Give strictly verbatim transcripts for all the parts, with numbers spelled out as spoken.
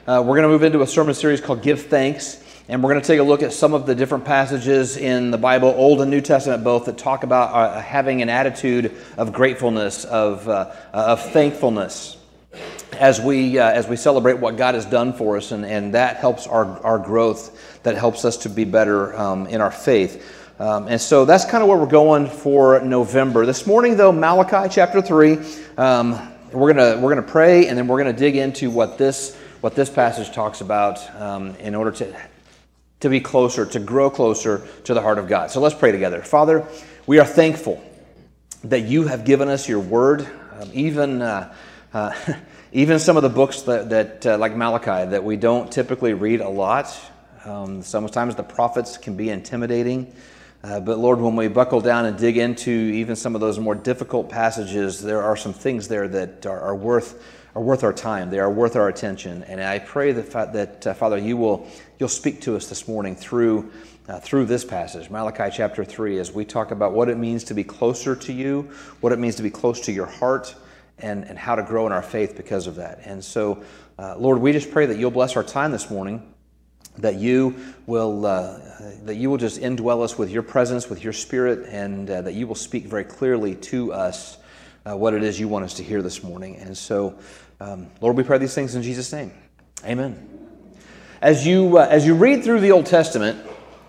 Uh, we're going to move into a sermon series called Give Thanks, and we're going to take a look at some of the different passages in the Bible, Old and New Testament both, that talk about uh, having an attitude of gratefulness, of uh, of thankfulness, as we uh, as we celebrate what God has done for us, and, and that helps our, our growth, that helps us to be better um, in our faith. Um, and so that's kind of where we're going for November. This morning, though, Malachi chapter three, um, we're gonna we're gonna pray, and then we're gonna dig into what this what this passage talks about um, in order to to be closer, to grow closer to the heart of God. So let's pray together. Father, we are thankful that you have given us your word, um, even uh, uh, even some of the books that, that uh, like Malachi, that we don't typically read a lot. Um, sometimes the prophets can be intimidating. Uh, but Lord, when we buckle down and dig into even some of those more difficult passages, there are some things there that are, are worth are worth our time. They are worth our attention. And I pray that that uh, Father, you will you'll speak to us this morning through uh, through this passage, Malachi chapter three, as we talk about what it means to be closer to you, what it means to be close to your heart, and and how to grow in our faith because of that. And so, uh, Lord, we just pray that you'll bless our time this morning, that you will uh, that you will just indwell us with your presence, with your Spirit, and uh, that you will speak very clearly to us uh, what it is you want us to hear this morning. And so, um, Lord, we pray these things in Jesus' name. Amen. As you uh, as you read through the Old Testament,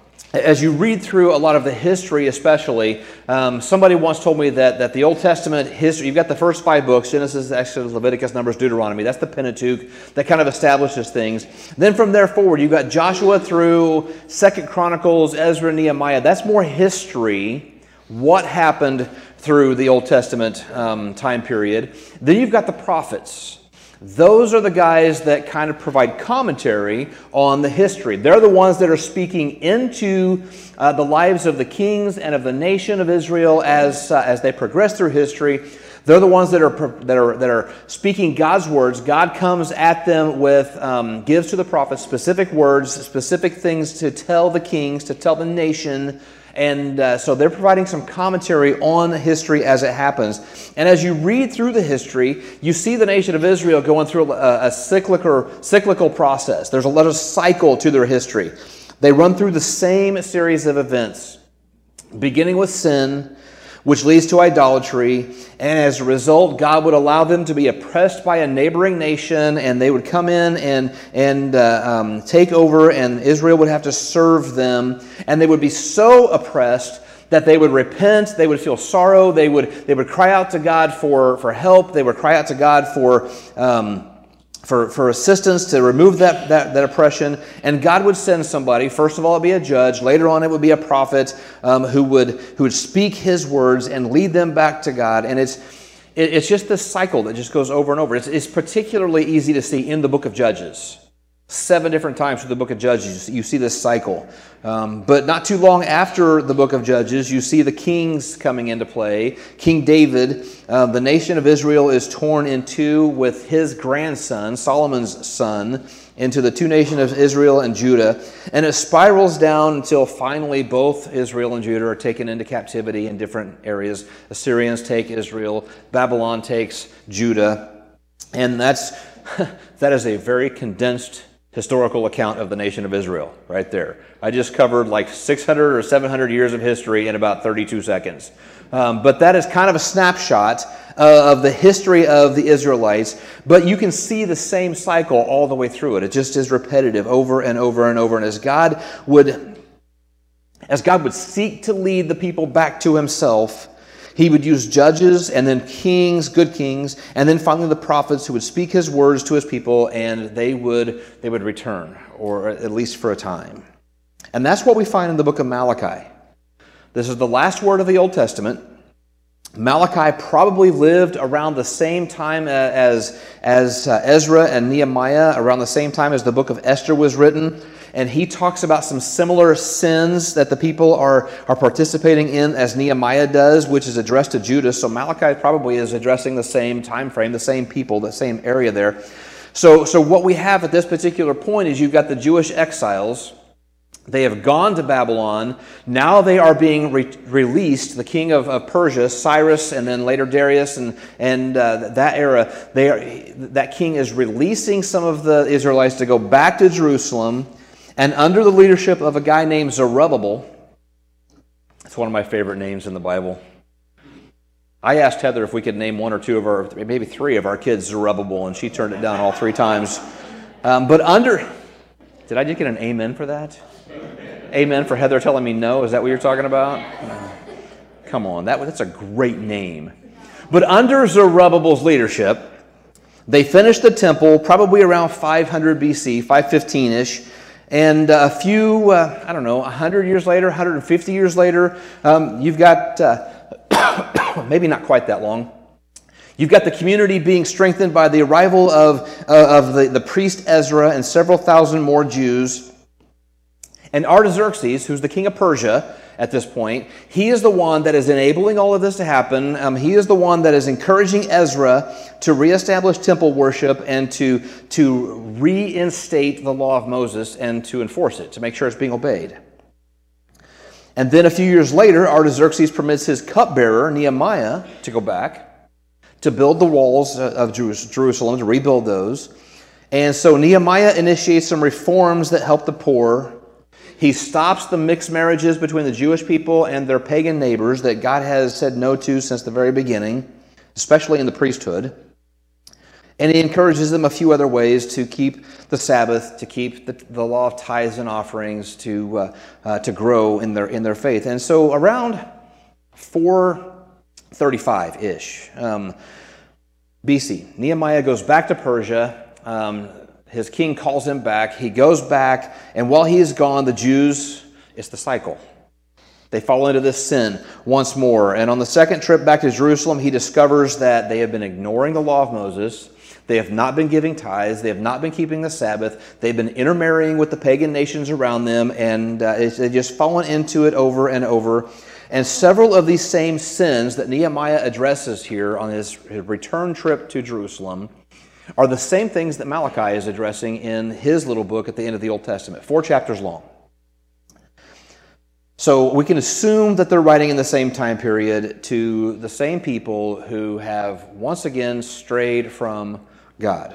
as you read through a lot of the history, especially, um, somebody once told me that, that the Old Testament history, you've got the first five books, Genesis, Exodus, Leviticus, Numbers, Deuteronomy. That's the Pentateuch that kind of establishes things. Then from there forward, you've got Joshua through Second Chronicles, Ezra, Nehemiah. That's more history, what happened through the Old Testament um, time period. Then you've got the prophets. Those are the guys that kind of provide commentary on the history. They're the ones that are speaking into uh, the lives of the kings and of the nation of Israel as uh, as they progress through history. They're the ones that are that are that are speaking God's words. God comes at them with um, gives to the prophets specific words, specific things to tell the kings, to tell the nation. And uh, so they're providing some commentary on history as it happens. And as you read through the history, you see the nation of Israel going through a, a cyclical, cyclical process. There's a lot of cycle to their history. They run through the same series of events, beginning with sin, which leads to idolatry. And as a result, God would allow them to be oppressed by a neighboring nation, and they would come in and, and uh, um, take over, and Israel would have to serve them. And they would be so oppressed that they would repent, they would feel sorrow, they would they would cry out to God for, for help, they would cry out to God for... Um, For, for assistance to remove that, that, that oppression, and God would send somebody. First of all, it would be a judge. Later on, it would be a prophet um, who would who would speak his words and lead them back to God. And it's it, it's just this cycle that just goes over and over. It's, it's particularly easy to see in the book of Judges. Seven different times through the book of Judges, you see this cycle. Um, but not too long after the book of Judges, you see the kings coming into play. King David, uh, the nation of Israel is torn in two with his grandson, Solomon's son, into the two nations of Israel and Judah. And it spirals down until finally both Israel and Judah are taken into captivity in different areas. Assyrians take Israel, Babylon takes Judah. And that's that is a very condensed historical account of the nation of Israel right there. I just covered like six hundred or seven hundred years of history in about thirty-two seconds. Um, but that is kind of a snapshot uh, of the history of the Israelites. But you can see the same cycle all the way through it. It just is repetitive over and over and over. And as God would, as God would seek to lead the people back to himself, he would use judges and then kings, good kings, and then finally the prophets who would speak his words to his people, and they would they would return, or at least for a time. And that's what we find in the book of Malachi. This is the last word of the Old Testament. Malachi probably lived around the same time as, as uh, Ezra and Nehemiah, around the same time as the book of Esther was written. And he talks about some similar sins that the people are, are participating in as Nehemiah does, which is addressed to Judah. So Malachi probably is addressing the same time frame, the same people, the same area there. So, so what we have at this particular point is you've got the Jewish exiles They have gone to Babylon. Now they are being re- released. The king of, of Persia, Cyrus, and then later Darius, and and uh, that era, they are, that king is releasing some of the Israelites to go back to Jerusalem, and under the leadership of a guy named Zerubbabel. It's one of my favorite names in the Bible. I asked Heather if we could name one or two of our, maybe three of our kids Zerubbabel, and she turned it down all three times. Um, but under, did I just get an amen for that? Amen for Heather telling me no? Is that what you're talking about? Come on, that, that's a great name. But under Zerubbabel's leadership, they finished the temple probably around five hundred B C, five fifteen-ish. And a few, uh, I don't know, one hundred years later, one hundred fifty years later, um, you've got, uh, maybe not quite that long, you've got the community being strengthened by the arrival of, uh, of the, the priest Ezra and several thousand more Jews. And Artaxerxes, who's the king of Persia at this point, he is the one that is enabling all of this to happen. Um, he is the one that is encouraging Ezra to reestablish temple worship and to, to reinstate the law of Moses and to enforce it, to make sure it's being obeyed. And then a few years later, Artaxerxes permits his cupbearer, Nehemiah, to go back, to build the walls of Jerusalem, to rebuild those. And so Nehemiah initiates some reforms that help the poor. He stops the mixed marriages between the Jewish people and their pagan neighbors that God has said no to since the very beginning, especially in the priesthood. And he encourages them a few other ways to keep the Sabbath, to keep the, the law of tithes and offerings, to uh, uh, to grow in their in their faith. And so around four thirty-five-ish um, B C, Nehemiah goes back to Persia. Um, His king calls him back. He goes back, and while he is gone, the Jews, it's the cycle. They fall into this sin once more. And on the second trip back to Jerusalem, he discovers that they have been ignoring the law of Moses. They have not been giving tithes. They have not been keeping the Sabbath. They've been intermarrying with the pagan nations around them, and uh, they've just fallen into it over and over. And several of these same sins that Nehemiah addresses here on his, his return trip to Jerusalem are the same things that Malachi is addressing in his little book at the end of the Old Testament, four chapters long. So we can assume that they're writing in the same time period to the same people who have once again strayed from God.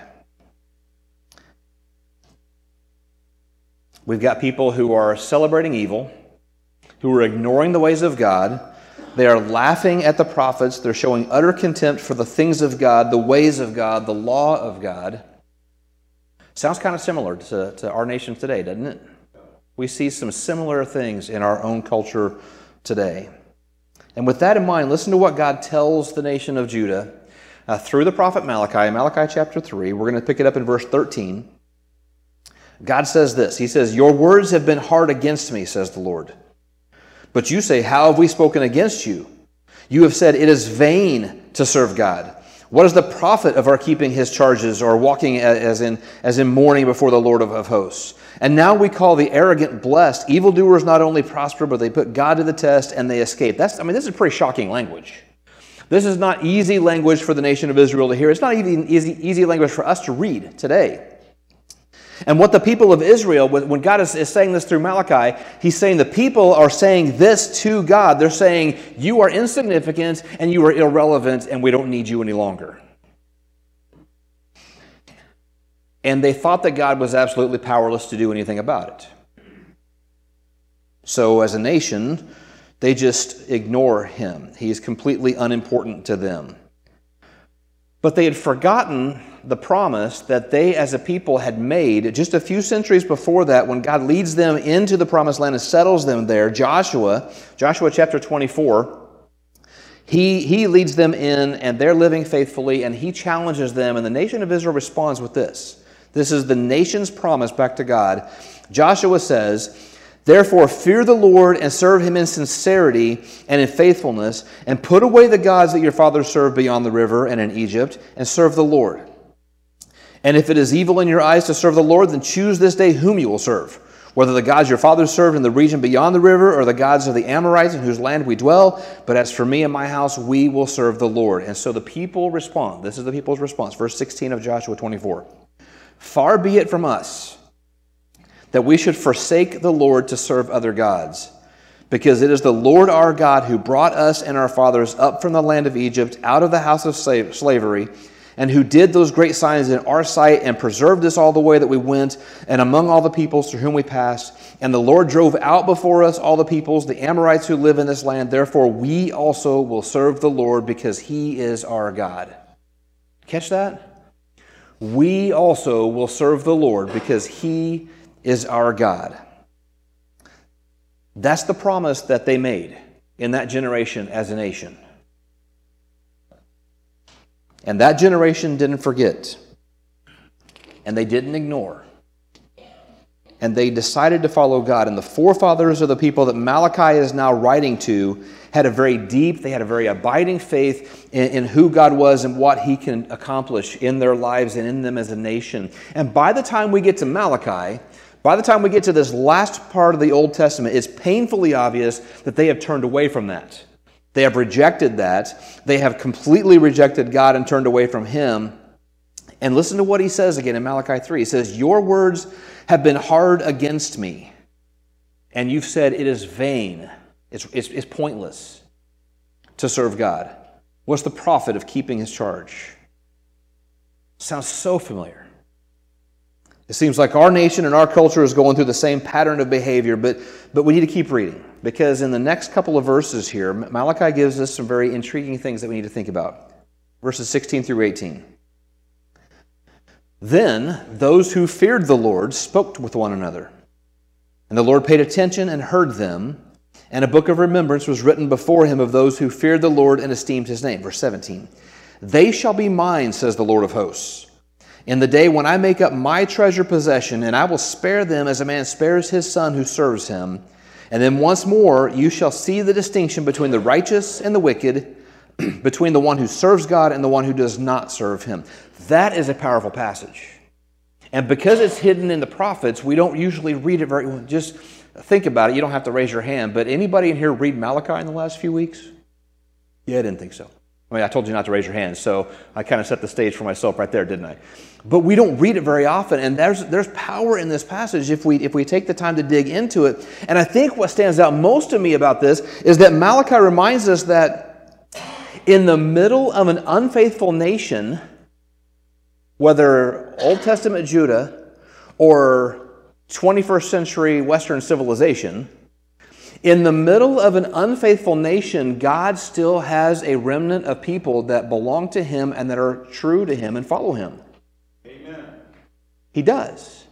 We've got people who are celebrating evil, who are ignoring the ways of God. They are laughing at the prophets. They're showing utter contempt for the things of God, the ways of God, the law of God. Sounds kind of similar to, to our nation today, doesn't it? We see some similar things in our own culture today. And with that in mind, listen to what God tells the nation of Judah uh, through the prophet Malachi, Malachi chapter three. We're going to pick it up in verse thirteen. God says this. He says, "Your words have been hard against me, says the Lord. But you say, how have we spoken against you? You have said, it is vain to serve God. What is the profit of our keeping his charges or walking as in as in mourning before the Lord of, of hosts? And now we call the arrogant blessed. Evildoers not only prosper, but they put God to the test and they escape." That's, I mean, this is pretty shocking language. This is not easy language for the nation of Israel to hear. It's not even easy, easy language for us to read today. And what the people of Israel, when God is, is saying this through Malachi, he's saying the people are saying this to God. They're saying, you are insignificant and you are irrelevant and we don't need you any longer. And they thought that God was absolutely powerless to do anything about it. So as a nation, they just ignore him. He is completely unimportant to them. But they had forgotten the promise that they as a people had made just a few centuries before that when God leads them into the promised land and settles them there. Joshua, Joshua chapter twenty-four, he, he leads them in and they're living faithfully and he challenges them and the nation of Israel responds with this. This is the nation's promise back to God. Joshua says, "Therefore fear the Lord and serve him in sincerity and in faithfulness, and put away the gods that your fathers served beyond the river and in Egypt, and serve the Lord. And if it is evil in your eyes to serve the Lord, then choose this day whom you will serve, whether the gods your fathers served in the region beyond the river, or the gods of the Amorites in whose land we dwell. But as for me and my house, we will serve the Lord." And so the people respond. This is the people's response. Verse sixteen of Joshua twenty-four. "Far be it from us that we should forsake the Lord to serve other gods. Because it is the Lord our God who brought us and our fathers up from the land of Egypt, out of the house of slavery, and who did those great signs in our sight and preserved us all the way that we went and among all the peoples through whom we passed. And the Lord drove out before us all the peoples, the Amorites who live in this land. Therefore we also will serve the Lord, because he is our God. Catch that? We also will serve the Lord because he is our God. That's the promise that they made in that generation as a nation. And that generation didn't forget. And they didn't ignore. And they decided to follow God. And the forefathers of the people that Malachi is now writing to had a very deep, they had a very abiding faith in, in who God was and what he can accomplish in their lives and in them as a nation. And by the time we get to Malachi, by the time we get to this last part of the Old Testament, it's painfully obvious that they have turned away from that. They have rejected that. They have completely rejected God and turned away from him. And listen to what he says again in Malachi three. He says, your words have been hard against me, and you've said it is vain. It's, it's, it's pointless to serve God. What's the profit of keeping his charge? Sounds so familiar. It seems like our nation and our culture is going through the same pattern of behavior, but, but we need to keep reading, because in the next couple of verses here, Malachi gives us some very intriguing things that we need to think about. Verses sixteen through eighteen. Then those who feared the Lord spoke with one another, and the Lord paid attention and heard them, and a book of remembrance was written before him of those who feared the Lord and esteemed his name. Verse seventeen. They shall be mine, says the Lord of hosts, in the day when I make up my treasure possession, and I will spare them as a man spares his son who serves him. And then once more you shall see the distinction between the righteous and the wicked, between the one who serves God and the one who does not serve him. That is a powerful passage. And because it's hidden in the prophets, we don't usually read it very well. Just think about it. You don't have to raise your hand. But anybody in here read Malachi in the last few weeks? Yeah, I didn't think so. I mean, I told you not to raise your hand, so I kind of set the stage for myself right there, didn't I? But we don't read it very often, and there's there's power in this passage if we if we take the time to dig into it. And I think what stands out most to me about this is that Malachi reminds us that in the middle of an unfaithful nation, whether Old Testament Judah or twenty-first century Western civilization, in the middle of an unfaithful nation, God still has a remnant of people that belong to him and that are true to him and follow him. Amen. He does.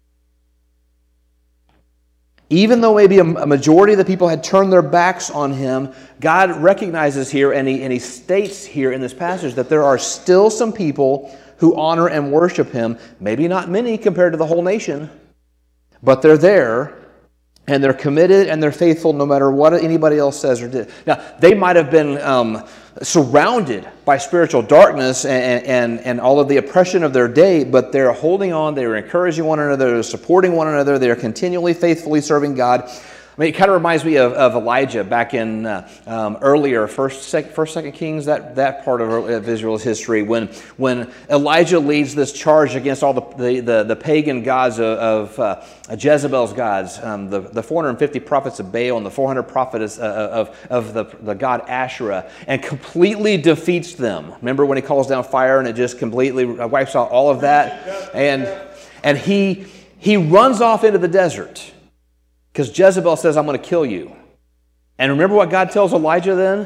Even though maybe a majority of the people had turned their backs on him, God recognizes here, and he, and he states here in this passage, that there are still some people who honor and worship him. Maybe not many compared to the whole nation, but they're there. And they're committed and they're faithful no matter what anybody else says or did. Now, they might have been um, surrounded by spiritual darkness and, and, and all of the oppression of their day, but they're holding on, they're encouraging one another, they're supporting one another, they're continually faithfully serving God. I mean, it kind of reminds me of, of Elijah back in uh, um, earlier, first, sec, first, second Kings, that, that part of, of Israel's history, when when Elijah leads this charge against all the the, the, the pagan gods of, of uh, Jezebel's gods, um, the, the four hundred fifty prophets of Baal and the four hundred prophets uh, of, of the, the god Asherah, and completely defeats them. Remember when he calls down fire and it just completely wipes out all of that? And, and he he runs off into the desert. Because Jezebel says, I'm going to kill you. And remember what God tells Elijah then?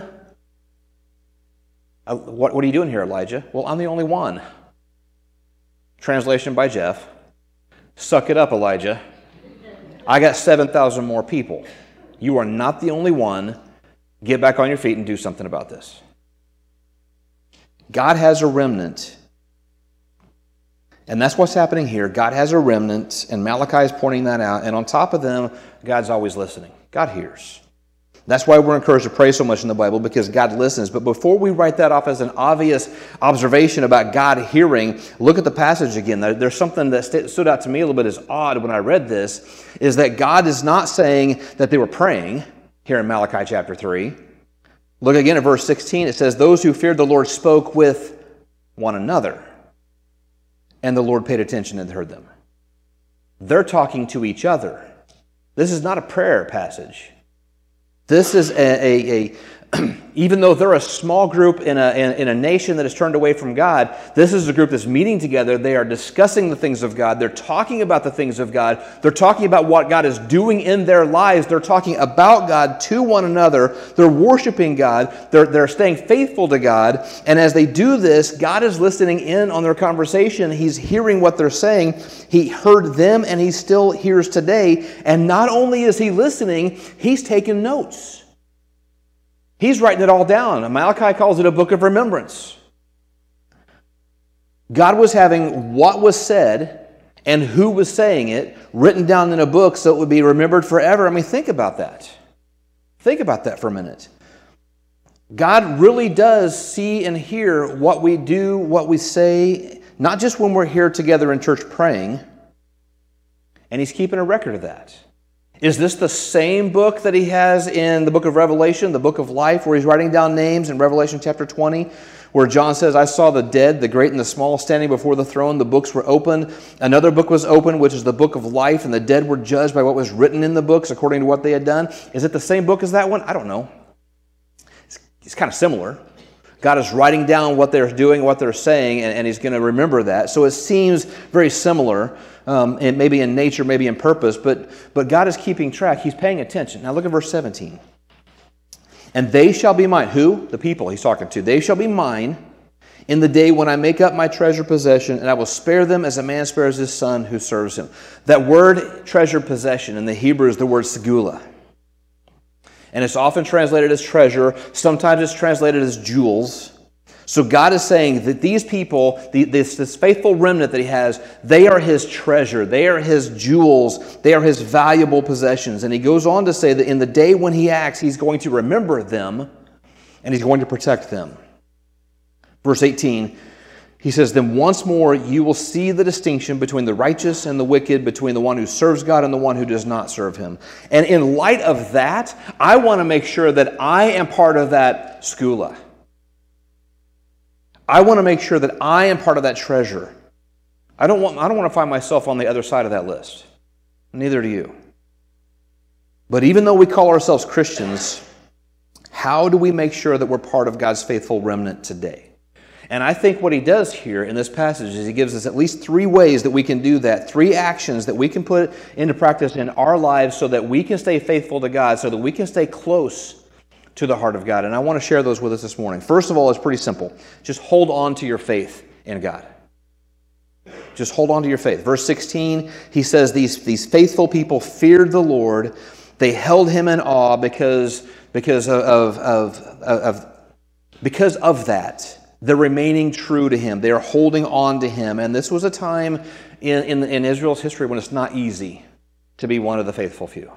Uh, what, what are you doing here, Elijah? Well, I'm the only one. Translation by Jeff. Suck it up, Elijah. I got seven thousand more people. You are not the only one. Get back on your feet and do something about this. God has a remnant. And that's what's happening here. God has a remnant, and Malachi is pointing that out. And on top of them, God's always listening. God hears. That's why we're encouraged to pray so much in the Bible, because God listens. But before we write that off as an obvious observation about God hearing, look at the passage again. There's something that stood out to me a little bit as odd when I read this, is that God is not saying that they were praying here in Malachi chapter three. Look again at verse sixteen. It says, those who feared the Lord spoke with one another. And the Lord paid attention and heard them. They're talking to each other. This is not a prayer passage. This is a, a, a even though they're a small group in a, in, in a nation that has turned away from God, this is a group that's meeting together. They are discussing the things of God. They're talking about the things of God. They're talking about what God is doing in their lives. They're talking about God to one another. They're worshiping God. They're, they're staying faithful to God. And as they do this, God is listening in on their conversation. He's hearing what they're saying. He heard them and He still hears today. And not only is He listening, He's taking notes. He's writing it all down. Malachi calls it a book of remembrance. God was having what was said and who was saying it written down in a book so it would be remembered forever. I mean, think about that. Think about that for a minute. God really does see and hear what we do, what we say, not just when we're here together in church praying, and He's keeping a record of that. Is this the same book that He has in the book of Revelation, the book of life, where He's writing down names in Revelation chapter twenty, where John says, I saw the dead, the great and the small, standing before the throne. The books were opened. Another book was opened, which is the book of life, and the dead were judged by what was written in the books according to what they had done. Is it the same book as that one? I don't know. It's, it's kind of similar. God is writing down what they're doing, what they're saying, and, and He's going to remember that. So it seems very similar, um, and maybe in nature, maybe in purpose, but, but God is keeping track. He's paying attention. Now look at verse seventeen. And they shall be mine. Who? The people He's talking to. They shall be mine in the day when I make up my treasure possession, and I will spare them as a man spares his son who serves him. That word treasure possession in the Hebrew is the word segula. And it's often translated as treasure. Sometimes it's translated as jewels. So God is saying that these people, this, this faithful remnant that He has, they are His treasure. They are His jewels. They are His valuable possessions. And He goes on to say that in the day when He acts, He's going to remember them and He's going to protect them. Verse eighteen, He says, then once more you will see the distinction between the righteous and the wicked, between the one who serves God and the one who does not serve Him. And in light of that, I want to make sure that I am part of that skula. I want to make sure that I am part of that treasure. I don't want, I don't want to find myself on the other side of that list. Neither do you. But even though we call ourselves Christians, how do we make sure that we're part of God's faithful remnant today? And I think what He does here in this passage is He gives us at least three ways that we can do that, three actions that we can put into practice in our lives so that we can stay faithful to God, so that we can stay close to the heart of God. And I want to share those with us this morning. First of all, it's pretty simple. Just hold on to your faith in God. Just hold on to your faith. Verse sixteen, he says, these, these faithful people feared the Lord. They held Him in awe because, because of, of, of, of, because of that. They're remaining true to Him. They are holding on to Him. And this was a time in, in, in Israel's history when it's not easy to be one of the faithful few.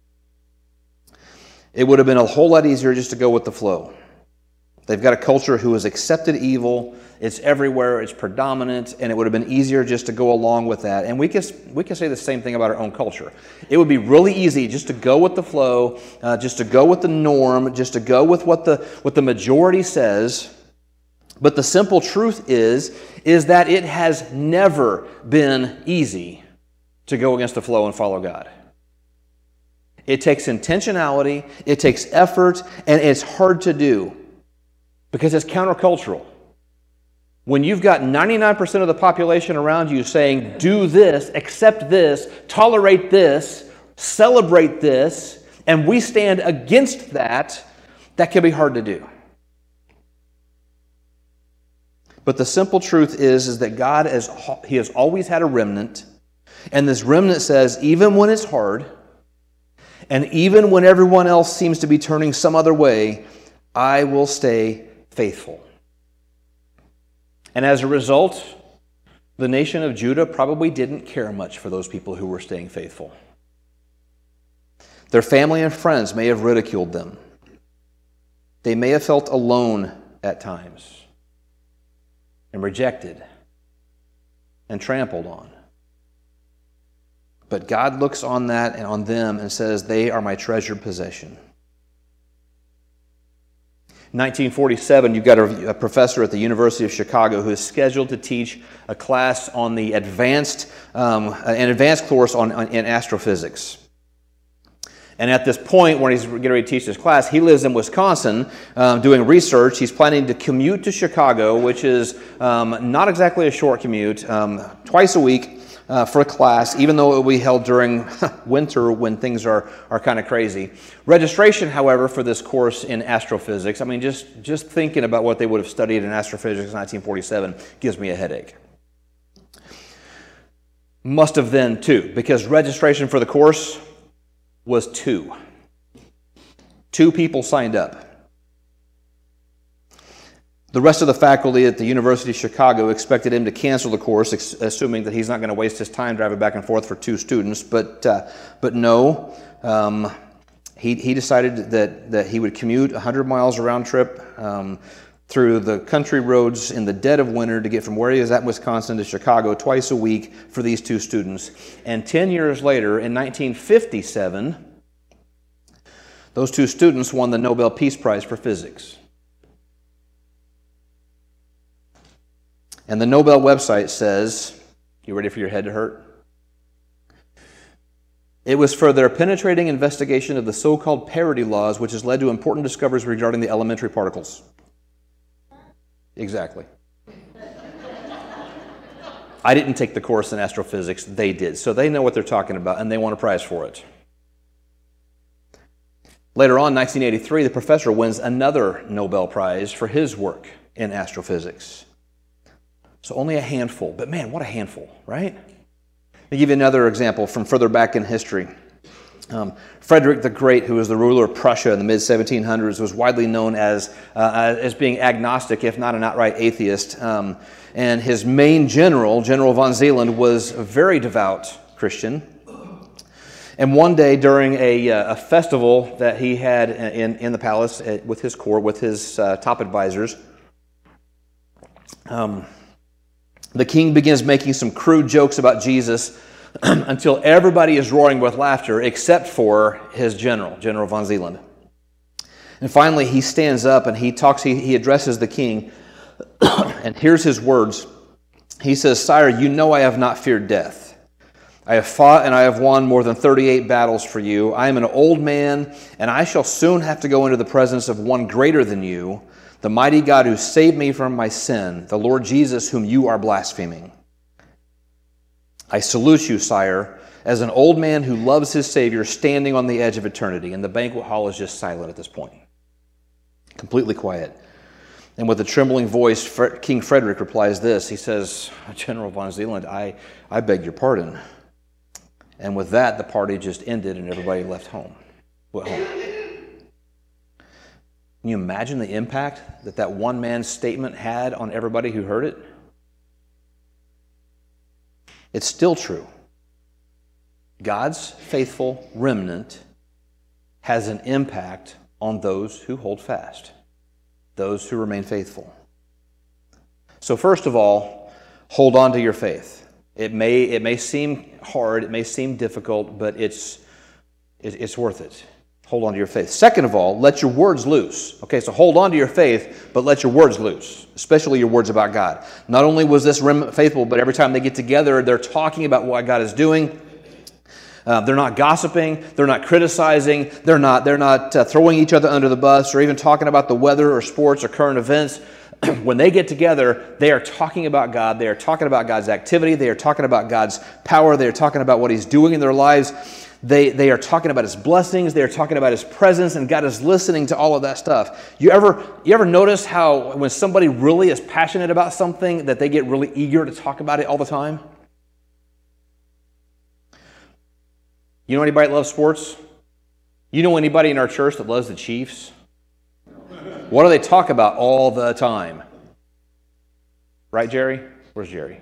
It would have been a whole lot easier just to go with the flow. They've got a culture who has accepted evil. It's everywhere. It's predominant. And it would have been easier just to go along with that. And we can, we can say the same thing about our own culture. It would be really easy just to go with the flow, uh, just to go with the norm, just to go with what the, what the majority says. But the simple truth is, is that it has never been easy to go against the flow and follow God. It takes intentionality, it takes effort, and it's hard to do because it's countercultural. When you've got ninety-nine percent of the population around you saying, do this, accept this, tolerate this, celebrate this, and we stand against that, that can be hard to do. But the simple truth is, is that God, has, He has always had a remnant, and this remnant says, even when it's hard, and even when everyone else seems to be turning some other way, I will stay faithful. And as a result, the nation of Judah probably didn't care much for those people who were staying faithful. Their family and friends may have ridiculed them. They may have felt alone at times and rejected and trampled on. But God looks on that and on them and says, they are my treasured possession. nineteen forty-seven, you've got a, a professor at the University of Chicago who is scheduled to teach a class on the advanced, um, an advanced course on, on in astrophysics. And at this point, when he's getting ready to teach this class, he lives in Wisconsin um, doing research. He's planning to commute to Chicago, which is um, not exactly a short commute, um, twice a week uh, for a class, even though it will be held during winter when things are, are kind of crazy. Registration, however, for this course in astrophysics, I mean, just, just thinking about what they would have studied in astrophysics in nineteen forty-seven gives me a headache. Must have then, too, because registration for the course was two. Two people signed up. The rest of the faculty at the University of Chicago expected him to cancel the course, ex- assuming that he's not going to waste his time driving back and forth for two students. But uh, but no, um, he he decided that that he would commute one hundred miles round trip um, through the country roads in the dead of winter to get from where he is at in Wisconsin to Chicago twice a week for these two students. And ten years later, in nineteen fifty-seven, those two students won the Nobel Peace Prize for physics. And the Nobel website says, you ready for your head to hurt? It was for their penetrating investigation of the so-called parity laws, which has led to important discoveries regarding the elementary particles. Exactly. I didn't take the course in astrophysics. They did. So they know what they're talking about, and they won a prize for it. Later on, nineteen eighty-three, the professor wins another Nobel Prize for his work in astrophysics. So only a handful. But man, what a handful, right? Let me give you another example from further back in history. Um, Frederick the Great, who was the ruler of Prussia in the mid seventeen hundreds, was widely known as uh, as being agnostic, if not an outright atheist. Um, and his main general, General von Zeeland, was a very devout Christian. And one day during a, uh, a festival that he had in, in the palace with his court, with his uh, top advisors, um, the king begins making some crude jokes about Jesus until everybody is roaring with laughter except for his general, General von Zeeland. And finally, he stands up and he talks, he, he addresses the king, and here's his words. He says, "Sire, you know I have not feared death. I have fought and I have won more than thirty-eight battles for you. I am an old man, and I shall soon have to go into the presence of one greater than you, the mighty God who saved me from my sin, the Lord Jesus whom you are blaspheming. I salute you, sire, as an old man who loves his Savior standing on the edge of eternity." And the banquet hall is just silent at this point. Completely quiet. And with a trembling voice, King Frederick replies this. He says, "General von Zeeland, I, I beg your pardon." And with that, the party just ended and everybody left home. Went home. Can you imagine the impact that that one man's statement had on everybody who heard it? It's still true. God's faithful remnant has an impact on those who hold fast, those who remain faithful. So first of all, hold on to your faith. It may it may seem hard, it may seem difficult, but it's it's worth it. Hold on to your faith. Second of all, let your words loose. Okay, so hold on to your faith, but let your words loose, especially your words about God. Not only was this remnant faithful, but every time they get together, they're talking about what God is doing. Uh, they're not gossiping. They're not criticizing. They're not, they're not uh, throwing each other under the bus or even talking about the weather or sports or current events. When they get together, they are talking about God. They are talking about God's activity. They are talking about God's power. They are talking about what He's doing in their lives. They, they are talking about His blessings. They are talking about His presence, and God is listening to all of that stuff. You ever, you ever notice how when somebody really is passionate about something that they get really eager to talk about it all the time? You know anybody that loves sports? You know anybody in our church that loves the Chiefs? What do they talk about all the time? Right, Jerry? Where's Jerry?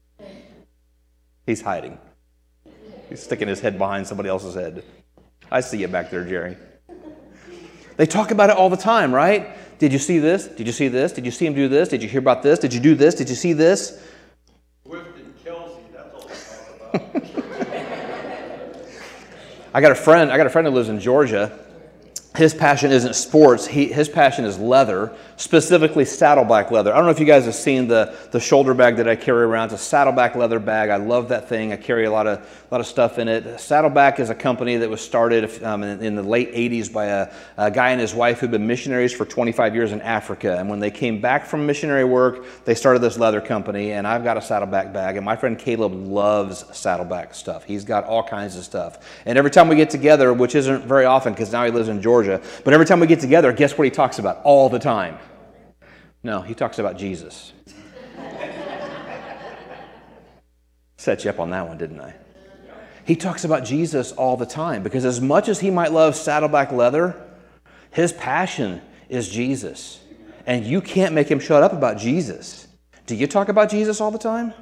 He's hiding. He's sticking his head behind somebody else's head. I see you back there, Jerry. They talk about it all the time, right? Did you see this? Did you see this? Did you see him do this? Did you hear about this? Did you do this? Did you see this? Swift and Kelsey, that's all they talk about. I got a friend, I got a friend who lives in Georgia, his passion isn't sports. He, his passion is leather, specifically saddleback leather. I don't know if you guys have seen the, the shoulder bag that I carry around. It's a saddleback leather bag. I love that thing. I carry a lot of a lot of stuff in it. Saddleback is a company that was started um, in, in the late eighties by a, a guy and his wife who'd been missionaries for twenty-five years in Africa. And when they came back from missionary work, they started this leather company. And I've got a saddleback bag. And my friend Caleb loves saddleback stuff. He's got all kinds of stuff. And every time we get together, which isn't very often because now he lives in Georgia, but every time we get together, guess what he talks about all the time? No, he talks about Jesus. Set you up on that one, didn't I? He talks about Jesus all the time because as much as he might love saddleback leather, his passion is Jesus. And you can't make him shut up about Jesus. Do you talk about Jesus all the time?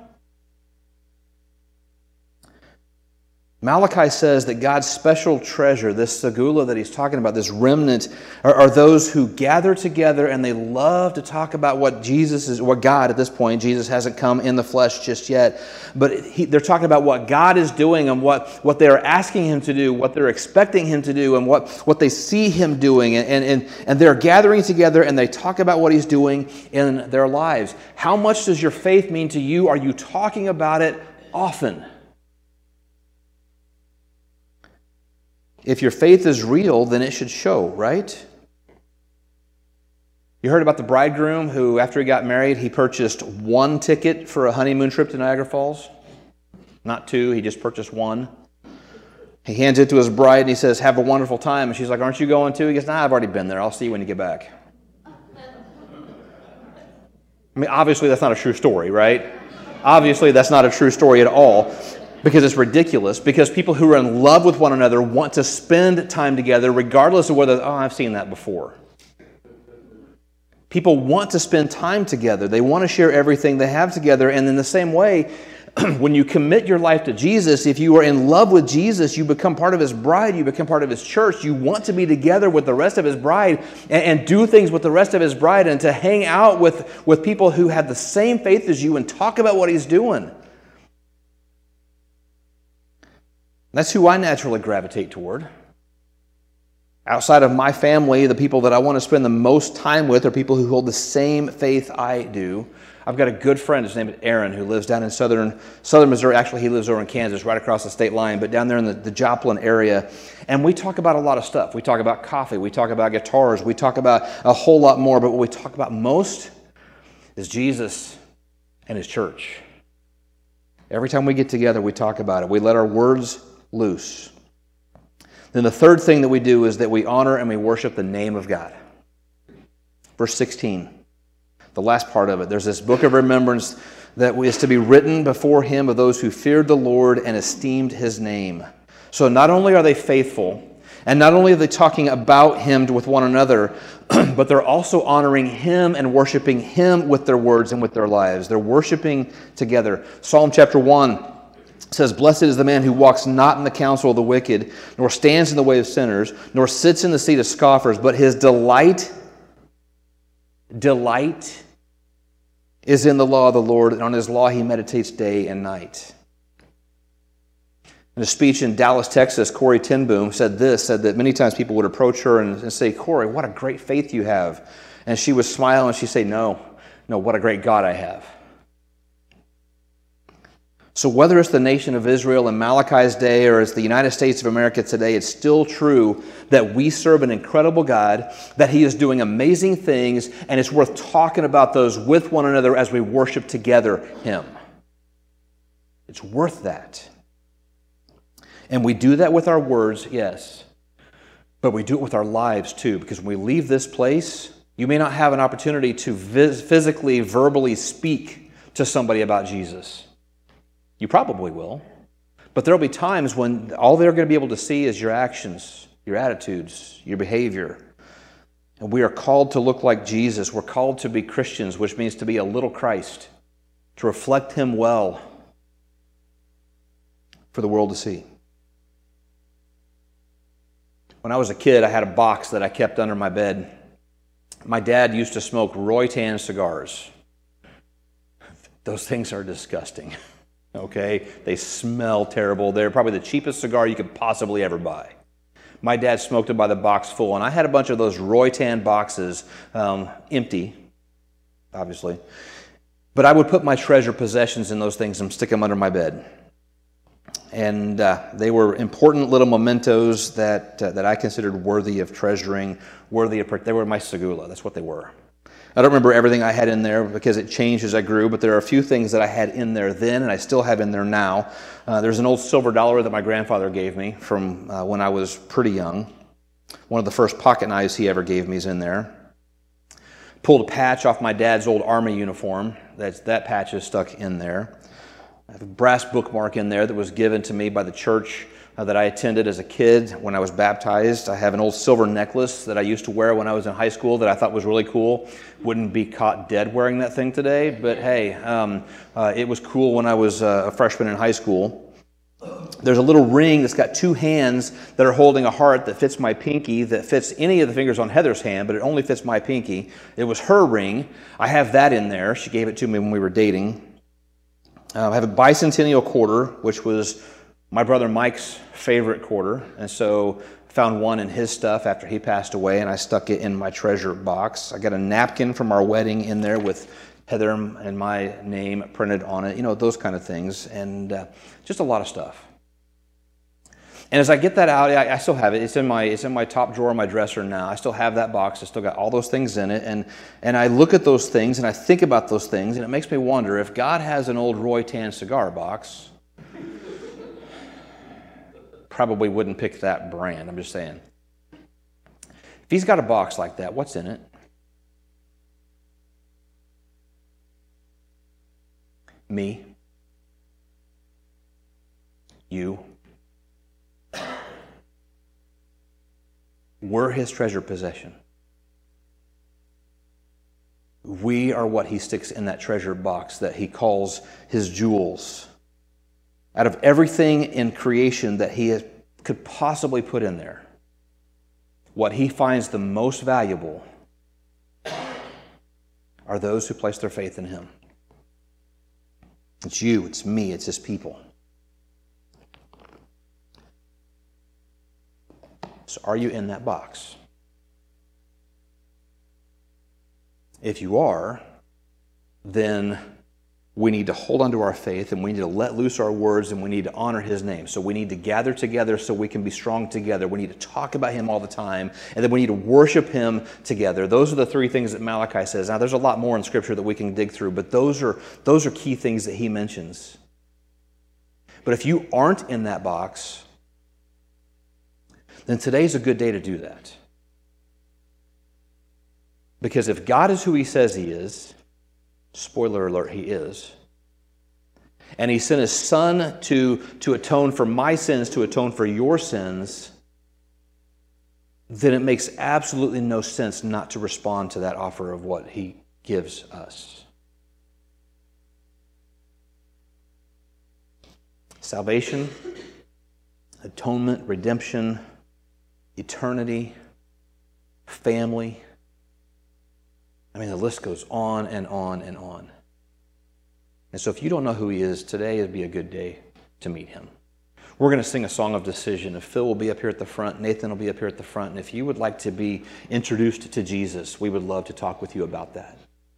Malachi says that God's special treasure, this segula that he's talking about, this remnant, are, are those who gather together and they love to talk about what Jesus is, what God at this point, Jesus hasn't come in the flesh just yet, but he, they're talking about what God is doing and what, what they're asking him to do, what they're expecting him to do, and what, what they see him doing. And, and, and they're gathering together and they talk about what he's doing in their lives. How much does your faith mean to you? Are you talking about it often? If your faith is real, then it should show, right? You heard about the bridegroom who, after he got married, he purchased one ticket for a honeymoon trip to Niagara Falls. Not two, he just purchased one. He hands it to his bride and he says, "Have a wonderful time." And she's like, "Aren't you going too?" He goes, "Nah, I've already been there. I'll see you when you get back." I mean, obviously that's not a true story, right? Obviously that's not a true story at all. Because it's ridiculous, because people who are in love with one another want to spend time together regardless of whether, oh, I've seen that before. People want to spend time together. They want to share everything they have together. And in the same way, when you commit your life to Jesus, if you are in love with Jesus, you become part of his bride, you become part of his church. You want to be together with the rest of his bride and, and do things with the rest of his bride and to hang out with, with people who have the same faith as you and talk about what he's doing. That's who I naturally gravitate toward. Outside of my family, the people that I want to spend the most time with are people who hold the same faith I do. I've got a good friend, his name is Aaron, who lives down in southern southern Missouri. Actually, he lives over in Kansas, right across the state line, but down there in the, the Joplin area. And we talk about a lot of stuff. We talk about coffee, we talk about guitars, we talk about a whole lot more, but what we talk about most is Jesus and his church. Every time we get together, we talk about it. We let our words loose. Then the third thing that we do is that we honor and we worship the name of God. Verse sixteen, the last part of it. There's this book of remembrance that is to be written before him of those who feared the Lord and esteemed his name. So not only are they faithful, and not only are they talking about him with one another, but they're also honoring him and worshiping him with their words and with their lives. They're worshiping together. Psalm chapter one says, "Blessed is the man who walks not in the counsel of the wicked, nor stands in the way of sinners, nor sits in the seat of scoffers, but his delight, delight is in the law of the Lord, and on his law he meditates day and night." In a speech in Dallas, Texas, Corrie ten Boom said this, said that many times people would approach her and, and say, "Corrie, what a great faith you have." And she would smile and she'd say, no, no, what a great God I have. So whether it's the nation of Israel in Malachi's day or it's the United States of America today, it's still true that we serve an incredible God, that he is doing amazing things, and it's worth talking about those with one another as we worship together him. It's worth that. And we do that with our words, yes, but we do it with our lives too, because when we leave this place, you may not have an opportunity to vis- physically, verbally speak to somebody about Jesus. You probably will. But there will be times when all they're going to be able to see is your actions, your attitudes, your behavior. And we are called to look like Jesus. We're called to be Christians, which means to be a little Christ, to reflect him well for the world to see. When I was a kid, I had a box that I kept under my bed. My dad used to smoke Roytan cigars. Those things are disgusting. Okay, they smell terrible. They're probably the cheapest cigar you could possibly ever buy. My dad smoked them by the box full, and I had a bunch of those Roytan boxes, um, empty, obviously. But I would put my treasure possessions in those things and stick them under my bed. And uh, they were important little mementos that uh, that I considered worthy of treasuring, worthy of, they were my segula, that's what they were. I don't remember everything I had in there because it changed as I grew, but there are a few things that I had in there then and I still have in there now. Uh, there's an old silver dollar that my grandfather gave me from uh, when I was pretty young. One of the first pocket knives he ever gave me is in there. Pulled a patch off my dad's old army uniform. That's, that patch is stuck in there. I have a brass bookmark in there that was given to me by the church uh, that I attended as a kid when I was baptized. I have an old silver necklace that I used to wear when I was in high school that I thought was really cool. Wouldn't be caught dead wearing that thing today, but hey, um, uh, it was cool when I was uh, a freshman in high school. There's a little ring that's got two hands that are holding a heart that fits my pinky, that fits any of the fingers on Heather's hand, but it only fits my pinky. It was her ring. I have that in there. She gave it to me when we were dating. Uh, I have a bicentennial quarter, which was my brother Mike's favorite quarter, and so I found one in his stuff after he passed away, and I stuck it in my treasure box. I got a napkin from our wedding in there with Heather and my name printed on it, you know, those kind of things, and uh, just a lot of stuff. And as I get that out, I, I still have it. It's in my it's in my top drawer of my dresser now. I still have that box. I still got all those things in it, and and I look at those things and I think about those things, and it makes me wonder if God has an old Roytan cigar box. Probably wouldn't pick that brand. I'm just saying. If He's got a box like that, what's in it? Me. You. We're His treasure possession. We are what He sticks in that treasure box that He calls His jewels. Out of everything in creation that He has, could possibly put in there, what He finds the most valuable are those who place their faith in Him. It's you, it's me, it's His people. So are you in that box? If you are, then we need to hold on to our faith and we need to let loose our words and we need to honor His name. So we need to gather together so we can be strong together. We need to talk about Him all the time, and then we need to worship Him together. Those are the three things that Malachi says. Now there's a lot more in Scripture that we can dig through, but those are those are key things that he mentions. But if you aren't in that box, then today's a good day to do that. Because if God is who He says He is, spoiler alert, He is, and He sent His Son to, to atone for my sins, to atone for your sins, then it makes absolutely no sense not to respond to that offer of what He gives us. Salvation, atonement, redemption, eternity, family. I mean, the list goes on and on and on. And so if you don't know who He is, today would be a good day to meet Him. We're going to sing a song of decision. If Phil will be up here at the front, Nathan will be up here at the front, and if you would like to be introduced to Jesus, we would love to talk with you about that.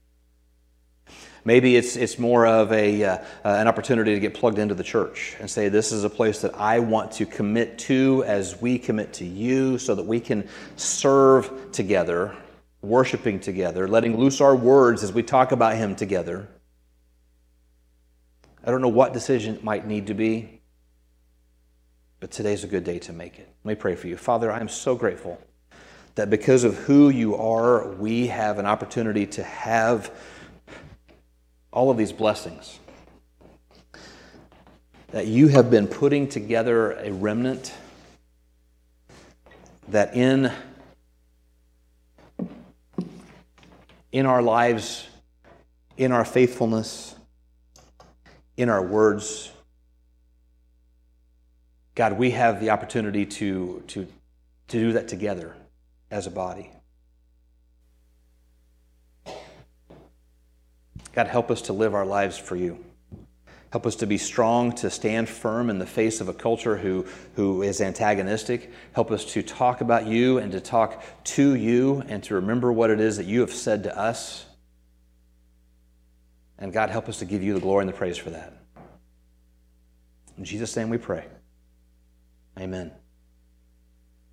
Maybe it's it's more of a uh, uh, an opportunity to get plugged into the church and say, this is a place that I want to commit to as we commit to you so that we can serve together, worshiping together, letting loose our words as we talk about Him together. I don't know what decision it might need to be, but today's a good day to make it. Let me pray for you. Father, I am so grateful that because of who You are, we have an opportunity to have all of these blessings. That You have been putting together a remnant that in, in our lives, in our faithfulness, in our words, God, we have the opportunity to, to, to do that together as a body. God, help us to live our lives for You. Help us to be strong, to stand firm in the face of a culture who, who is antagonistic. Help us to talk about you and to talk to you and to remember what it is that you have said to us. And God, help us to give you the glory and the praise for that. In Jesus' name we pray. Amen.